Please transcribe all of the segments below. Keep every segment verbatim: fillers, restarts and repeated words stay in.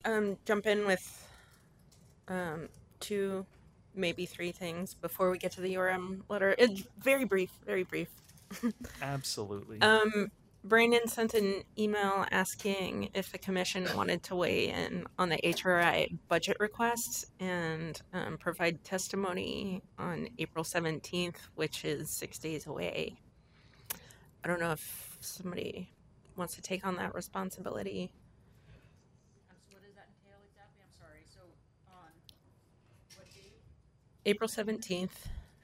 um, jump in with um, two, maybe three things before we get to the U R M letter. It's very brief, very brief. Absolutely. Um, Brandon sent an email asking if the commission wanted to weigh in on the H R I budget requests and um, provide testimony on April seventeenth, which is six days away. I don't know if somebody wants to take on that responsibility. What does that entail exactly? I'm sorry. So on what date? April seventeenth.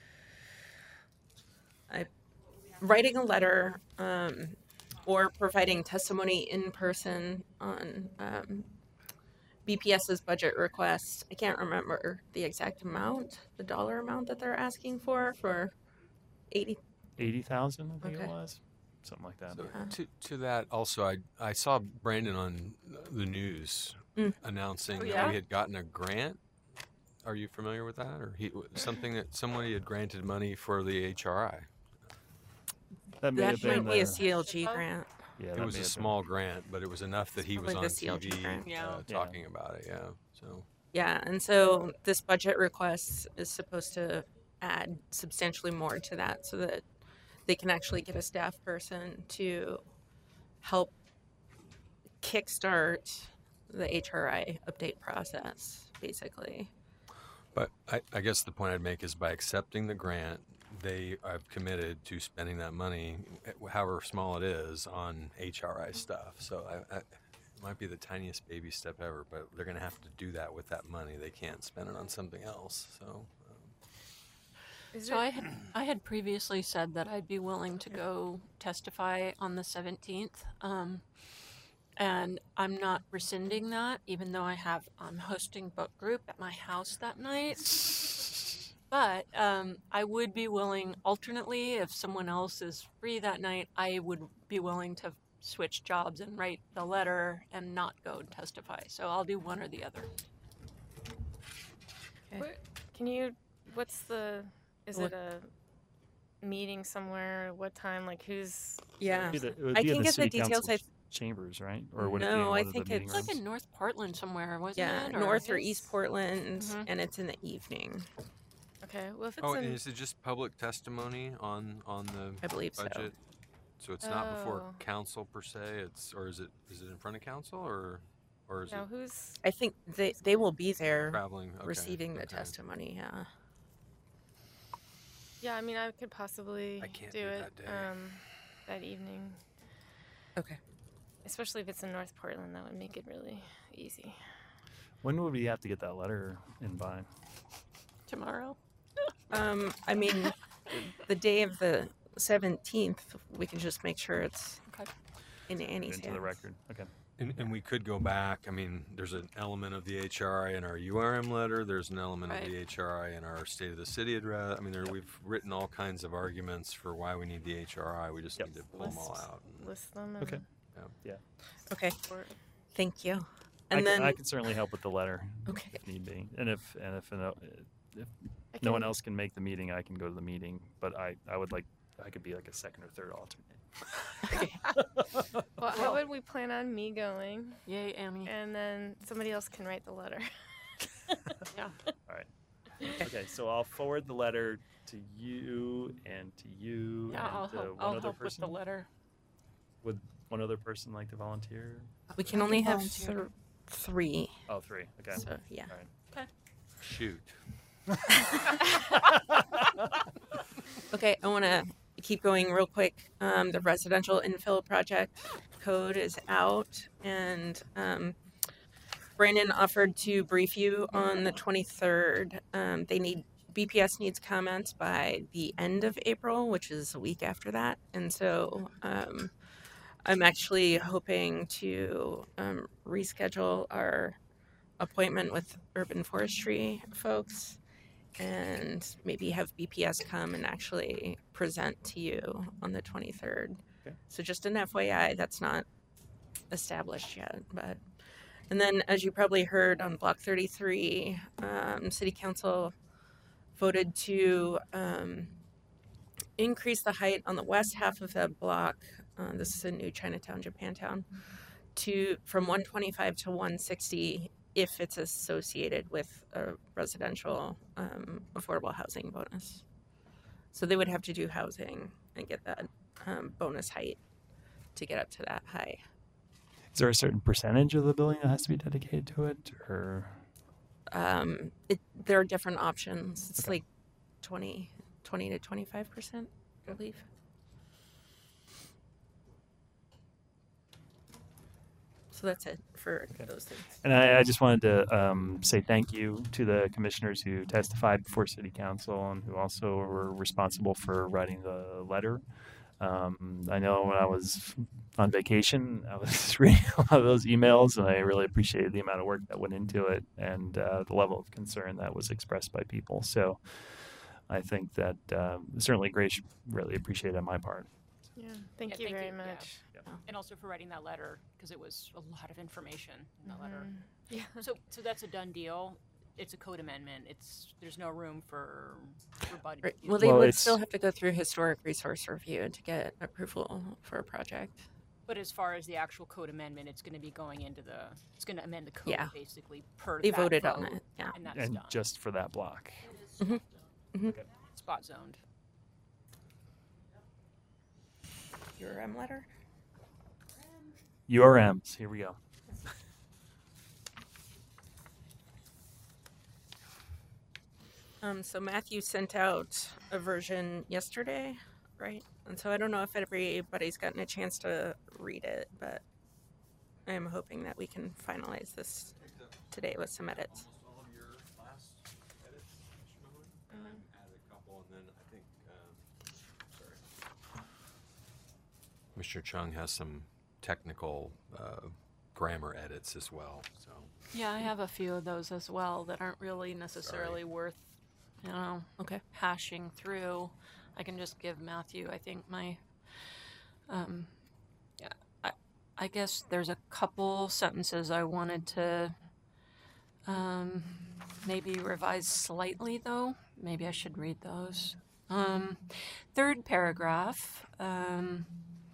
I writing a letter um, or providing testimony in person on um, BPS's budget request. I can't remember the exact amount, the dollar amount that they're asking for, for eighty. eighty thousand, I think Okay. it was. Something like that. So Uh, to to that also, I I saw Brandon on the news Mm. announcing Oh, that yeah? we had gotten a grant. Are you familiar with that, or he something that somebody had granted money for the H R I? That may That have been might be a the, C L G grant. yeah, It that was may a have small grant, but it was enough that he was Probably on the C L G T V grant. Yeah. uh, Yeah. talking about it. Yeah, so Yeah, and so this budget request is supposed to add substantially more to that so that they can actually get a staff person to help kickstart the H R I update process, basically. But I, I guess the point I'd make is by accepting the grant, they have committed to spending that money, however small it is, on H R I stuff. So I, I, it might be the tiniest baby step ever, but they're going to have to do that with that money. They can't spend it on something else. So um, Is So it- I had I had previously said that I'd be willing to go testify on the seventeenth, um, and I'm not rescinding that, even though I have I'm hosting book group at my house that night. But um, I would be willing, alternately, if someone else is free that night, I would be willing to switch jobs and write the letter and not go and testify. So I'll do one or the other. What, can you? What's the? Is What- it a meeting somewhere? What time? Like who's? Yeah. Be the- it would I be in can the get the city details. council I, ch- chambers, right? Or would it be in No, one I of the think meeting it's It's like rooms? in North Portland somewhere, wasn't yeah, it? Or- North or is- East Portland, Mhm. and it's in the evening. Okay. Well, if it's oh, in. and is it just public testimony on on the I believe so. budget? So it's not before Oh. council per se. It's or is it is it in front of council or or is now it who's? I think they, they will be there traveling? Okay, receiving the okay. testimony, yeah. Yeah, I mean, I could possibly I can't do do it that day. um, that evening. Okay. Especially if it's in North Portland, that would make it really easy. When would we have to get that letter in by? Tomorrow. Um, I mean, the day of the seventeenth, we can just make sure it's Okay. in Annie's Into the hands. record. Okay. And, and we could go back. I mean, there's an element of the H R I in our U R M letter. There's an element Right. of the H R I in our State of the City address. I mean, there, we've written all kinds of arguments for why we need the H R I. We just Yep. need to pull them all List- out. and- List them. And Okay. Okay, Or, thank you. I, And can, then, I can certainly help with the letter okay, if need be. And if and if, no, if I no one can- else can make the meeting, I can go to the meeting. But I, I would like, I could be like a second or third alternate. okay. Well, how would we plan on me going, Yay, Annie. and then somebody else can write the letter? Yeah. All right. Okay, so I'll forward the letter to you and to you Yeah, and I'll to help, one I'll other help with person. the letter. Would one other person like to volunteer? We can I only can have volunteer. th- three, Oh, three. Okay. so yeah. All right. Shoot. Okay, I want to keep going real quick. Um, the residential infill project code is out, and um, Brandon offered to brief you on the twenty-third. Um, they need B P S needs comments by the end of April, which is a week after that, and so um, I'm actually hoping to um, reschedule our appointment with urban forestry folks and maybe have B P S come and actually present to you on the twenty-third. Okay. So just an F Y I, that's not established yet, but and then as you probably heard on Block thirty-three, um, City Council voted to um, increase the height on the west half of that block. Uh, this is in New Chinatown, Japantown, to from one twenty-five to one sixty if it's associated with a residential um, affordable housing bonus. So they would have to do housing and get that um, bonus height to get up to that high. Is there a certain percentage of the building that has to be dedicated to it, or Um, it, there are different options. It's Okay. like twenty, twenty to twenty-five percent, I believe. So that's it for Okay. those things. And I, I just wanted to um, say thank you to the commissioners who testified before City Council and who also were responsible for writing the letter. Um, I know when I was on vacation, I was reading a lot of those emails, and I really appreciated the amount of work that went into it and uh, the level of concern that was expressed by people. So I think that um, certainly great, really appreciated on my part. Yeah. Thank Yeah, you thank very you, yeah. much. And also for writing that letter, because it was a lot of information in that letter. Mhm. Yeah. So, so that's a done deal. It's a code amendment. It's there's no room for rebuttal. Right. Well, they Well, would it's- still have to go through historic resource review to get approval for a project. But as far as the actual code amendment, it's going to be going into the. It's going to amend the code Yeah. basically per. They that voted on vote, it. Yeah. and that's And done. just for that block. Spot zoned. Your um, letter? U R Ms, here we go. Um, so Matthew sent out a version yesterday, right? And so I don't know if everybody's gotten a chance to read it, but I am hoping that we can finalize this today with some edits. Almost all of your last edits, Mister Miller? And I added a couple, and then I think, um, sorry. Mister Chung has some technical uh, grammar edits as well, so. Yeah, I have a few of those as well that aren't really necessarily worth, you know, Okay. hashing through. I can just give Matthew, I think, my. Um, yeah, I, I guess there's a couple sentences I wanted to um, maybe revise slightly, though. Maybe I should read those. Um, third paragraph. Um,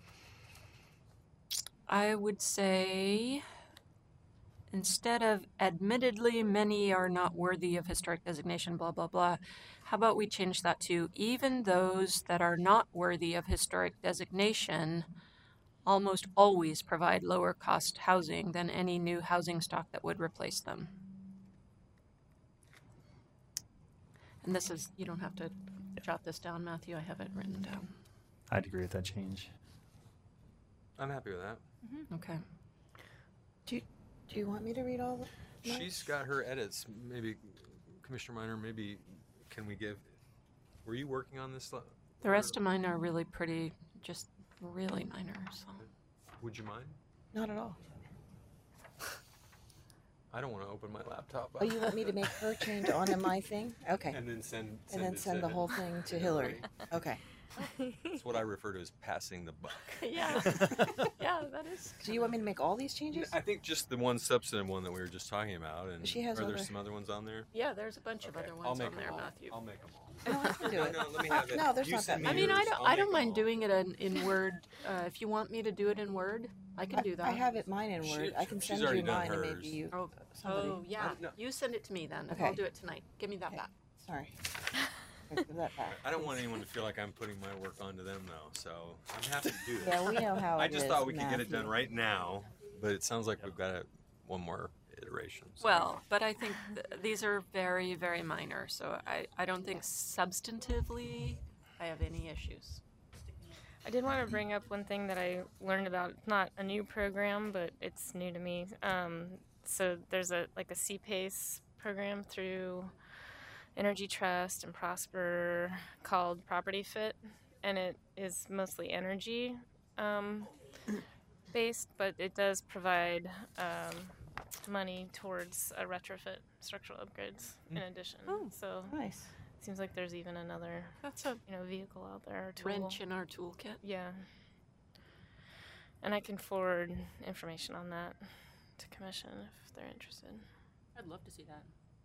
I would say, instead of admittedly many are not worthy of historic designation, blah, blah, blah, how about we change that to even those that are not worthy of historic designation almost always provide lower cost housing than any new housing stock that would replace them. And this is, you don't have to jot this down, Matthew, I have it written down. I'd agree with that change. I'm happy with that. Okay. Do you want me to read all of them? She's got her edits. Maybe, Commissioner Minor, maybe can we give, were you working on this? le- The rest of mine are really pretty, just really minor, so. Would you mind? Not at all. I don't want to open my laptop. Oh, you want me to make her change onto my thing? Okay. And then send, And then it send the to- whole thing to Hillary. Okay. It's what I refer to as passing the buck. Yeah. Yeah, that is. Do you want me to make all these changes? I think just the one substantive one that we were just talking about, and She has are there other- some other ones on there? Yeah, there's a bunch of Okay, other I'll ones make on them there, all. Matthew. I'll make them all. No, I can do No, it. no, let me have it. No, there's You not send that me I mean, I yours, don't. I'll I make don't them mind all. doing it in, in Word. Uh, if you want me to do it in Word, I can do that. I have it mine in She- Word. I can she's send already you done mine and hers. maybe you. Oh, somebody- oh yeah. No. You send it to me then. Okay. I'll do it tonight. Give me that Okay. back. Sorry. Give that back, I don't want please. anyone to feel like I'm putting my work onto them, though. So I'm happy to do this. Yeah, we know how I it just is, thought we could get it done Matthew. right now, but it sounds like we've got a, one more iteration. so- Well, but I think th- these are very, very minor, so I, I don't think substantively I have any issues. I did want to bring up one thing that I learned about. It's not a new program, but it's new to me. Um, so there's a like a C PACE program through Energy Trust and Prosper called Property Fit, and it is mostly energy um, based, but it does provide um, money towards a retrofit structural upgrades in addition. Oh. So Nice. it seems like there's even another That's a you know vehicle out there or tool. wrench in our toolkit. Yeah. And I can forward information on that to commission if they're interested. I'd love to see that.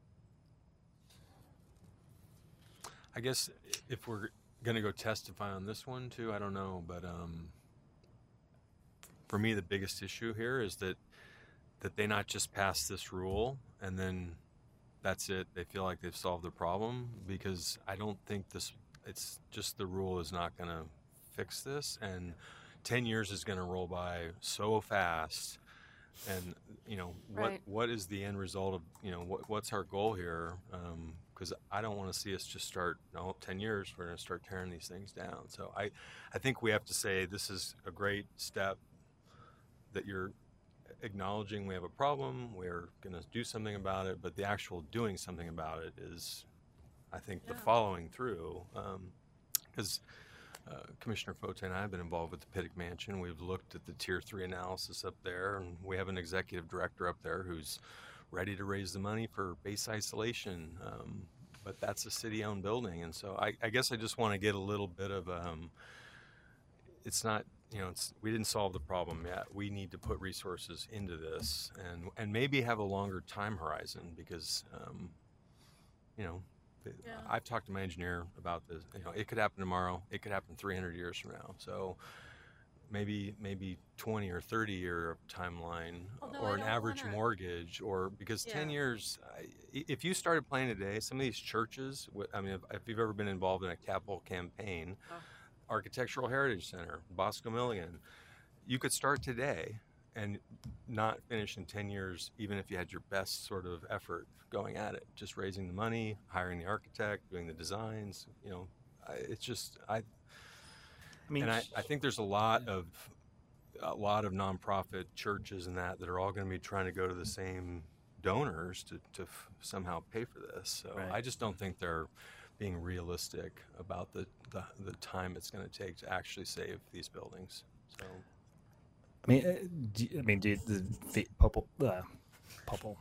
I guess if we're gonna go testify on this one too, I don't know, but um, for me, the biggest issue here is that that they not just pass this rule and then that's it. They feel like they've solved the problem, because I don't think this. It's just the rule is not going to fix this, and ten years is going to roll by so fast. And you know what? Right. What is the end result of you know what? What's our goal here? Because I don't want to see us just start. No, ten years we're going to start tearing these things down. So I, I think we have to say this is a great step. That you're acknowledging we have a problem. We're going to do something about it. But the actual doing something about it is, I think, Yeah. the following through. Because uh, Commissioner Fote and I have been involved with the Pittock Mansion. We've looked at the tier three analysis up there, and we have an executive director up there who's ready to raise the money for base isolation. Um, but that's a city-owned building, and so I, I guess I just want to get a little bit of. Um, it's not, you know, it's we didn't solve the problem yet. We need to put resources into this, and and maybe have a longer time horizon, because, um, you know. Yeah. I've talked to my engineer about this. You know, it could happen tomorrow. It could happen three hundred years from now. So maybe maybe twenty or thirty year timeline, Although or I an don't average wanna- mortgage, or because ten Yeah. years. I, if you started planning today, some of these churches. wh- I mean, if, if you've ever been involved in a capital campaign, Oh. Architectural Heritage Center, Bosco Milligan, you could start today and not finish in ten years, even if you had your best sort of effort going at it, just raising the money, hiring the architect, doing the designs. You know, I, it's just I. I mean, And I, I think there's a lot of a lot of nonprofit churches and that that are all going to be trying to go to the same donors to, to f- somehow pay for this. So Right. I just don't think they're being realistic about the, the, the time it's going to take to actually save these buildings. So I mean, uh, do, I mean, do the, the people, uh, people,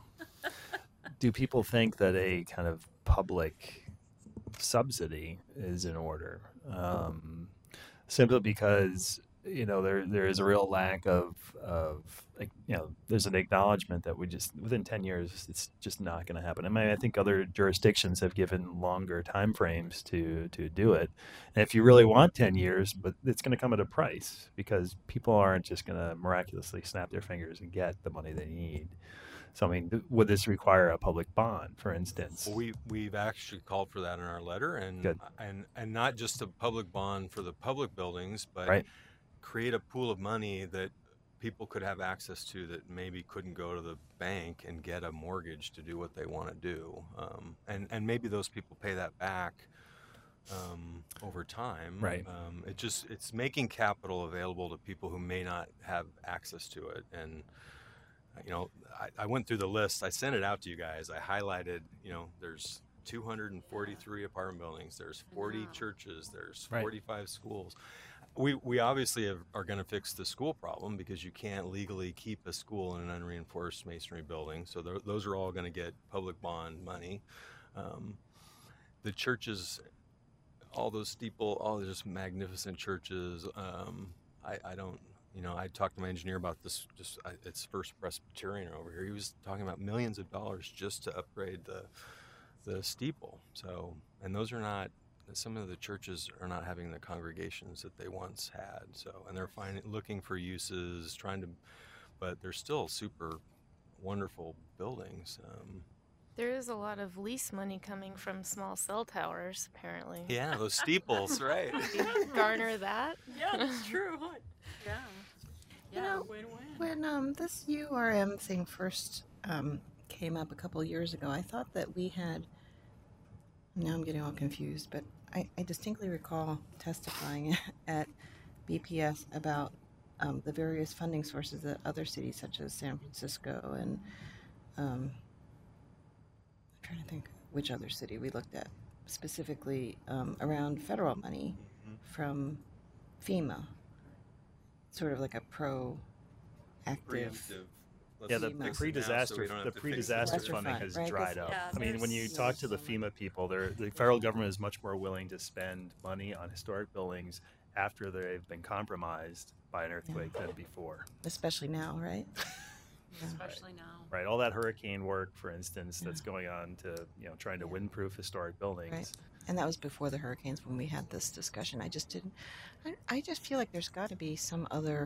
do people think that a kind of public subsidy is in order? Um, simply because, you know, there there is a real lack of of like, you know, there's an acknowledgement that we just within ten years it's just not going to happen. I mean, I think other jurisdictions have given longer time frames to to do it. And if you really want ten years, but it's going to come at a price, because people aren't just going to miraculously snap their fingers and get the money they need. So I mean, th- would this require a public bond, for instance? we we've actually called for that in our letter, and Good. and and not just a public bond for the public buildings, but Right. create a pool of money that people could have access to that maybe couldn't go to the bank and get a mortgage to do what they want to do, um, and and maybe those people pay that back um, over time. Right. Um, it just it's making capital available to people who may not have access to it. And you know, I, I went through the list. I sent it out to you guys. I highlighted. You know, there's two hundred forty-three apartment buildings. There's forty Wow. churches. There's Right. forty-five schools. We, we obviously have, are going to fix the school problem, because you can't legally keep a school in an unreinforced masonry building. So th- those are all going to get public bond money. Um, the churches, all those steeple, all those magnificent churches. Um, I, I don't, you know, I talked to my engineer about this. Just I, it's First Presbyterian over here. He was talking about millions of dollars just to upgrade the the steeple. So, and those are not. Some of the churches are not having the congregations that they once had. So, and they're finding, looking for uses, trying to, but they're still super wonderful buildings. Um, There is a lot of lease money coming from small cell towers, apparently. yeah, those steeples, right? Garner that? Yeah, that's true. Yeah. You Yeah. know, win win. When um, this U R M thing first um, came up a couple years ago, I thought that we had. Now I'm getting all confused, but I, I distinctly recall testifying at B P S about um, the various funding sources that other cities, such as San Francisco and um, I'm trying to think which other city we looked at specifically um, around federal money from FEMA, sort of like a proactive. Preemptive. Let's Yeah, the, FEMA. the fix it now so pre-disaster we don't have the to fix it pre-disaster later. funding Fund, has right? 'Cause- dried up. Yeah, I mean, when you there's- talk to the there's FEMA people, they're, the federal government is much more willing to spend money on historic buildings after they've been compromised by an earthquake than before. Especially now, right? Yeah. Especially now. Right, all that hurricane work, for instance, that's going on to, you know, trying to Yeah. windproof historic buildings. Right. And that was before the hurricanes when we had this discussion. I just didn't. I, I just feel like there's got to be some other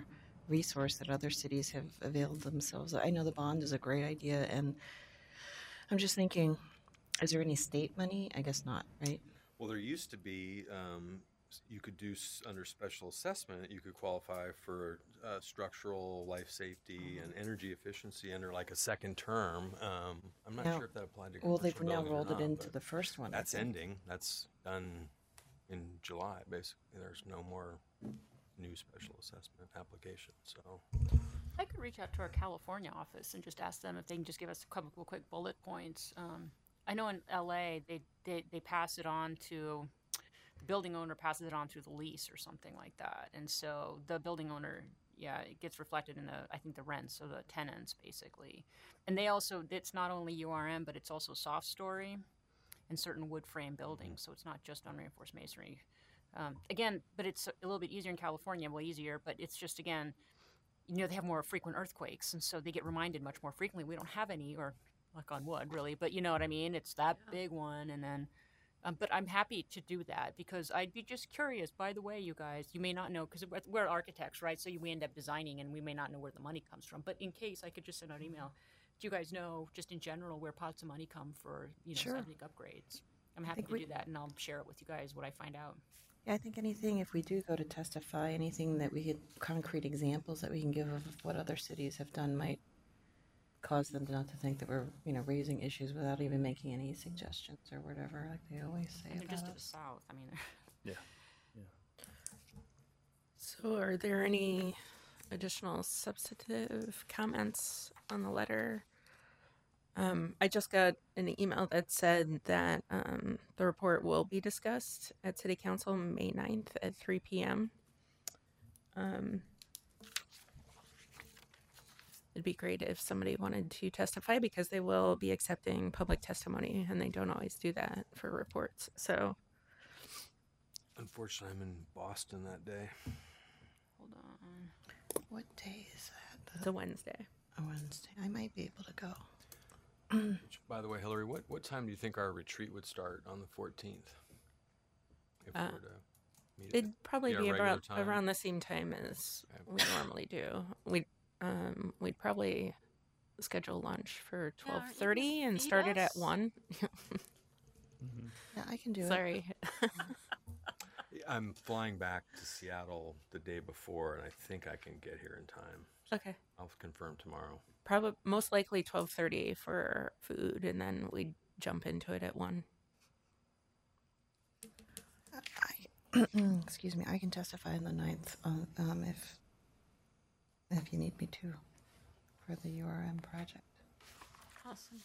resource that other cities have availed themselves. I know the bond is a great idea, and I'm just thinking, is there any state money? I guess not, right? Well, there used to be, um, s- you could do s- under special assessment, you could qualify for uh, structural life safety and energy efficiency under like a second term. Um, I'm not Now- sure if that applied to Well, commercial they've now buildings or rolled it not, into but the first one. I that's think. ending. That's done in July, basically. There's no more new special assessment applications. So I could reach out to our California office and just ask them if they can just give us a couple quick bullet points. Um, I know in L A they, they they pass it on to the building owner passes it on through the lease or something like that, and so the building owner, yeah, it gets reflected in the I think the rents, so the tenants basically, and they also it's not only U R M but it's also soft story, and certain wood frame buildings, so it's not just unreinforced masonry. Um, again, but it's a little bit easier in California, way easier, but it's just again. You know, they have more frequent earthquakes, and so they get reminded much more frequently. We don't have any, or knock on wood, really, but you know what I mean? It's that big one, and then, um, but I'm happy to do that because I'd be just curious. By the way, you guys, you may not know, because we're architects, right? So we end up designing, and we may not know where the money comes from. But in case, I could just send out an email. Do you guys know, just in general, where pots of money come for, you know, Sure. seismic upgrades? I'm happy think to we- do that, and I'll share it with you guys, what I find out. Yeah, I think anything, if we do go to testify, anything that we get concrete examples that we can give of what other cities have done might cause them not to think that we're, you know, raising issues without even making any suggestions or whatever, like they always say And they're just about to the us. south. I mean, Yeah. So, are there any additional substantive comments on the letter? Um, I just got an email that said that um, the report will be discussed at City Council May ninth at three p.m. Um, it'd be great if somebody wanted to testify because they will be accepting public testimony and they don't always do that for reports. So, unfortunately, I'm in Boston that day. hold on. What day is that? it's a Wednesday. A Wednesday. I might be able to go. Which, by the way, Hillary, what, what time do you think our retreat would start on the fourteenth? If we Uh, were to meet at It'd probably Be our be regular about time? around the same time as Okay. we normally do. We'd um we'd probably schedule lunch for Yeah, twelve aren't you thirty gonna and feed start it at us? one. Yeah, I can do it. Sorry. I'm flying back to Seattle the day before, and I think I can get here in time. Okay. I'll confirm tomorrow. Probably most likely twelve thirty for food, and then we'd jump into it at one. I, excuse me, I can testify on the ninth um, um, if if you need me to for the U R M project. Awesome.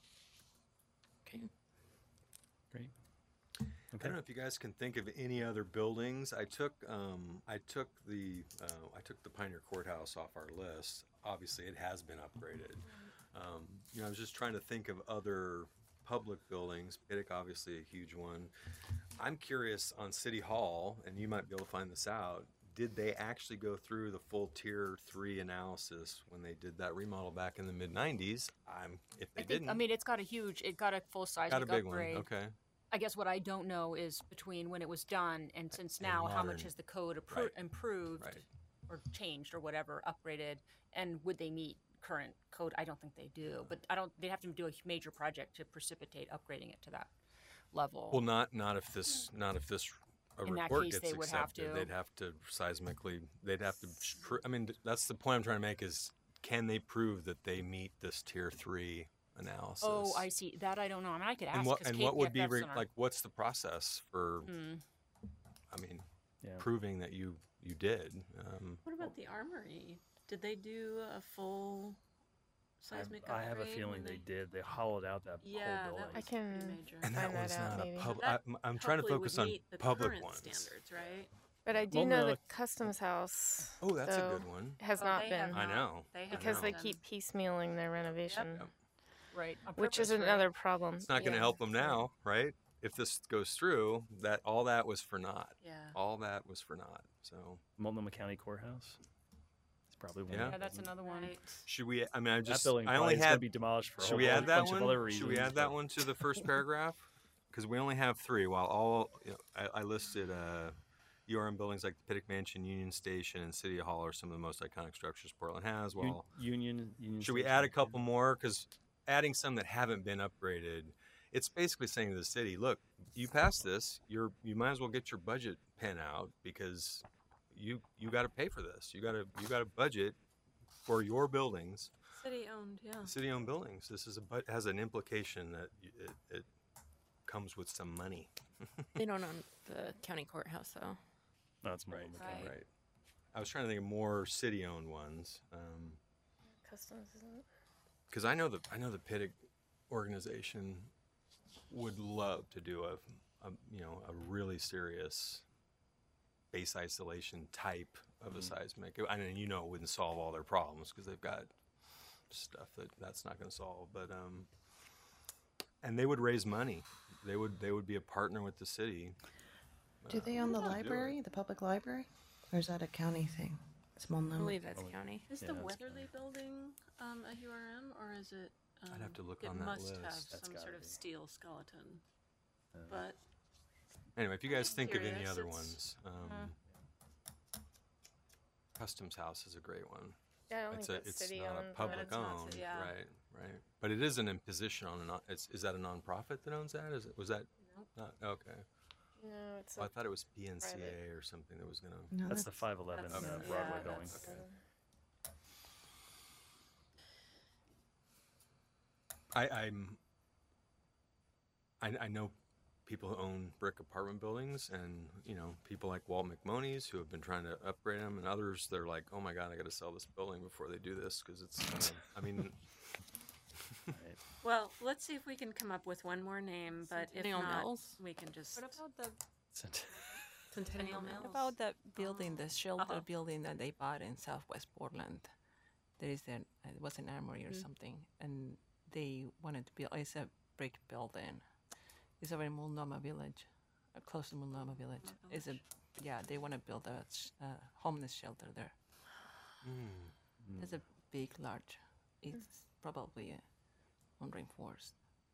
Okay. Great. I Okay. don't know if you guys can think of any other buildings. I took um, I took the uh, I took the Pioneer Courthouse off our list. Obviously, it has been upgraded. Um, you know, I was just trying to think of other public buildings. Pittock, obviously, a huge one. I'm curious on City Hall, and you might be able to find this out. Did they actually go through the full Tier Three analysis when they did that remodel back in the mid nineties? I'm if they I think, didn't, I mean, it's got a huge, it got a full size got a big upgrade. one. Okay. I guess what I don't know is between when it was done and since And now, how much modern. has the code appro- Right. improved Right. or changed or whatever, upgraded, and would they meet current code? I don't think they do, but I don't. They'd have to do a major project to precipitate upgrading it to that level. Well, not not if this not if this a In that report case, gets they would have accepted. to. They'd have to seismically. They'd have to. Pr- I mean, that's the point I'm trying to make. Is can they prove that they meet this Tier Three analysis? oh, I see. That I don't know. I mean, I could ask. And what 'cause and K- what would be yeah, that's re- in our- like? What's the process for? Hmm. I mean, Yeah. proving that you you did. Um, What about the armory? Did they do a full I, seismic I have a upgrade feeling when they did. They hollowed out that Yeah, whole that building. was I can- pretty major. and that Find that was out, not maybe. a public. That I'm trying to hopefully would focus on meet the public current ones. standards, right? But I do Well, know no, the it- customs house. Oh, that's though, a good one. Has Oh, not they been have I not. know. They have because not they done- keep piecemealing their renovation, Yep. right, on which is purpose, right? another problem. It's not going to Yeah. help them now, right? If this goes through, that all that was for naught. Yeah. All that was for naught. So Multnomah County Courthouse. It's probably one. Yeah. of Yeah, that's them. another one. Right. should we? I mean, I That just building I probably only is gonna had. be demolished for a Should whole we add that bunch of one? other Should reasons. we add that but- one to the first paragraph? Because we only have three. While all you know, I, I listed uh, U R M buildings like the Pittock Mansion, Union Station, and City Hall are some of the most iconic structures Portland has. Un- Well, Union. Union should we Station, add a yeah. couple more? Because adding some that haven't been upgraded, it's basically saying to the city, look, you passed this, you're you might as well get your budget pen out because you you got to pay for this. You got to you got to budget for your buildings, City owned, yeah. city-owned buildings. This is a but has an implication that y- it, it comes with some money. They don't own the county courthouse, though. No, it's more Right. of a- Right. Right. I was trying to think of more city-owned ones. Um, Customs isn't. Because I know the I know the Pittock organization would love to do a, a you know a really serious base isolation type of a seismic. I mean, you know, it wouldn't solve all their problems because they've got stuff that that's not going to solve. But um, and they would raise money. They would they would be a partner with the city. Do they own the do it. library, the public library? Or is that a county thing? Small I number. believe that's county. Is Yeah, the that's Weatherly building um, a U R M, or is it? Um, I'd have to look it on that must list. have That's some gotta sort of be. steel skeleton. Uh, But Anyway, if you guys think of any curious, other it's- ones, um, Uh. Customs House is a great one. Yeah, I don't It's think a, that's it's city not owned. a but public it's not owned, ci- yeah. right? Right. But it is an imposition on a. non- It's, is that a nonprofit that owns that? Is it? Was that Nope. not okay? No, it's Well, I a thought it was P N C A private. or something that was gonna. No, That's the five eleven That's- uh, yeah, Broadway that's- building. Okay. I, I'm. I, I know people who own brick apartment buildings, and you know people like Walt McMoney's who have been trying to upgrade them, and others they're like, oh my god, I got to sell this building before they do this because it's. Gonna, I mean, Right. well, let's see if we can come up with one more name. But if Centennial not, Mills? we can just. What about the Cent- Centennial Mills? Mills. what about the building, the shelter Uh-huh. building that they bought in Southwest Portland? There is an it was an armory or something, and they wanted to build. It's a brick building. It's over in Multnomah Village, uh, close to Multnomah Village. It's a yeah. They want to build a sh- uh, homeless shelter there. mm, It's a big, large. It's probably uh, on reinforced.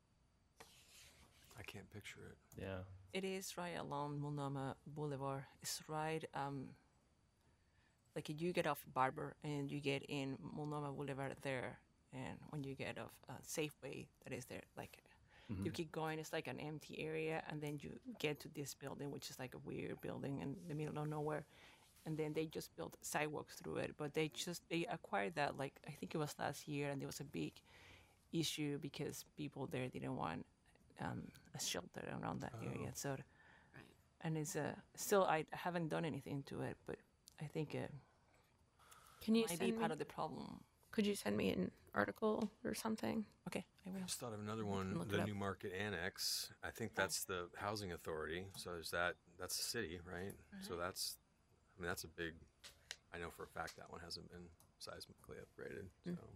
I can't picture it. Yeah. It is right along Multnomah Boulevard. It's right, um, like you get off Barber and you get in Multnomah Boulevard there, and when you get off uh, Safeway, that is there, like you keep going, it's like an empty area, and then you get to this building, which is like a weird building in the middle of nowhere, and then they just built sidewalks through it. But they just they acquired that like I think it was last year, and there was a big issue because people there didn't want um, a shelter around that area. So, and it's uh, still I haven't done anything to it, but I think it Can you might be send part me, of the problem. could you send me an article or something? Okay, I will. I just thought of another can one, look it the up. New Market Annex. I think that's the housing authority. So is that that's the city, right? So that's, I mean, that's a big. I know for a fact that one hasn't been seismically upgraded. Mm. So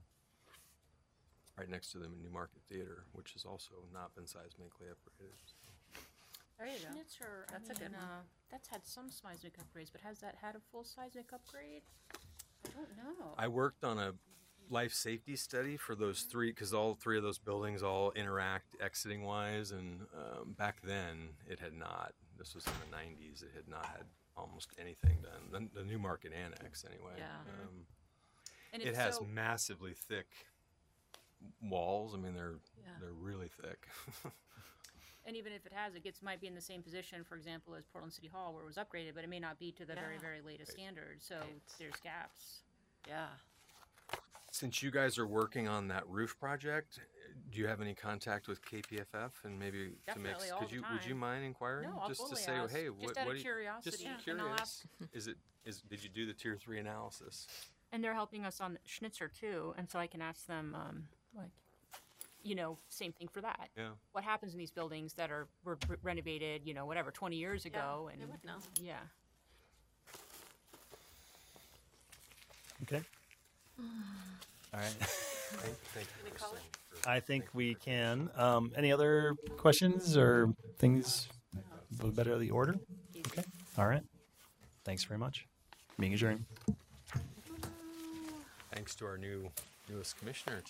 right next to the New Market Theater, which has also not been seismically upgraded. So. There you go. Schnitzer, That's I a good mean, one. uh, that's had some seismic upgrades, but has that had a full seismic upgrade? I don't know. I worked on a life safety study for those three because all three of those buildings all interact exiting wise, and um, back then it had not. This was in the nineties. It had not had almost anything done. The, the New Market Annex, anyway. Yeah. Um, and it if has so, massively thick walls. I mean, they're Yeah. they're really thick. and even if it has, it gets might be in the same position, for example, as Portland City Hall, where it was upgraded, but it may not be to the very, Yeah. very latest standard. So there's gaps. Yeah. Since you guys are working on that roof project, do you have any contact with K P F F and maybe to Definitely, make? all Could the you would you time. mind inquiring No, I'll just totally to say, ask. hey, Just what, out of what do you- curiosity, just yeah, curious. and I'll ask- Is it is did you do the tier three analysis? And they're helping us on Schnitzer too, and so I can ask them, um, like, you know, same thing for that. Yeah. What happens in these buildings that are were re- renovated, you know, whatever, twenty years ago, and they would know. yeah. Okay. All right. Thank, thank you. for saying- for- I think we can. Um, any other questions or things a better of the order? Okay. All right. Thanks very much. Meeting adjourned. Thanks to our new newest commissioner